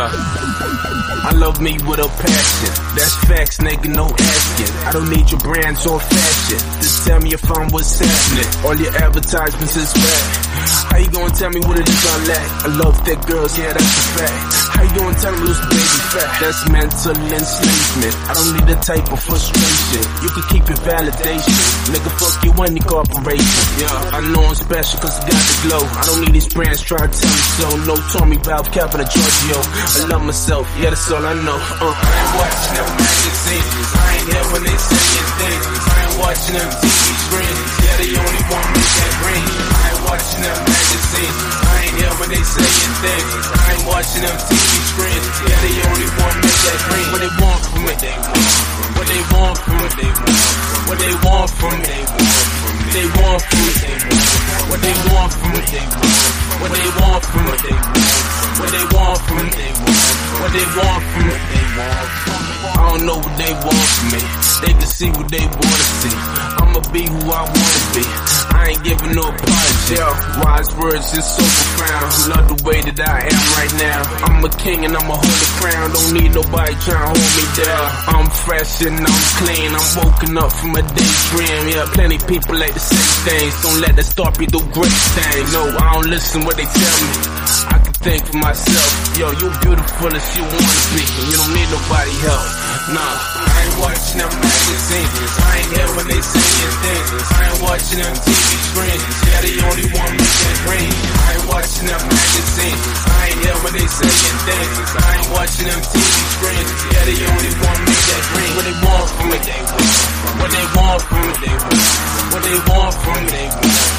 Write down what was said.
Yeah. I love me with a passion. That's facts, nigga, no asking. I don't need your brands or fashion. Just tell me if I'm what's happening. All your advertisements is fat. How you gonna tell me what it is I lack? I love thick girls, yeah, that's a fact. How you gonna tell me this baby fat? That's mental enslavement. I don't need a type of frustration. You can keep your validation. Nigga, fuck you and your corporation. Yeah, I know I'm special cause I got the glow. I don't need these brands trying to tell me so. No Tommy Valve, Cap, and a Giorgio. I love myself, yeah, that's all I know. I ain't watching them magazines. I ain't here when they saying things. I ain't watching them TV screens. Yeah, they only want me that green. I ain't watching them magazines. I ain't here when they saying things. I ain't watching them TV screens. Yeah, they only want me that green. What they want from me, they want. What they want from me, they want. What they want from me, they want. They want from me, they want. What they want from me, they want. What they want from me, they want. What they want from me, they want. What they want from me, they want. I don't know what they want from me. They can see what they wanna see. I'ma be who I wanna be. I ain't giving no apology. Wise words is so profound. Love the way that I am right now. I'm a king and I'ma hold the crown. Don't need nobody trying to hold me down. I'm fresh and I'm clean. I'm woken up from a daydream. Yeah, plenty people like to say things. Don't let that start me do great things. No, I don't listen what they tell me. I can think for myself. Yo, you beautiful as you wanna be. You don't need nobody help. Nah, I ain't watching them magazines. I ain't here when they saying things. I ain't watching them TV screens. Yeah, they only want me that green. I ain't watching them magazines. I ain't here when they saying things. I ain't watching them TV screens. Yeah, they only want me that green. What they want from me, they want. What they want from me, they want. What they want from me, they want.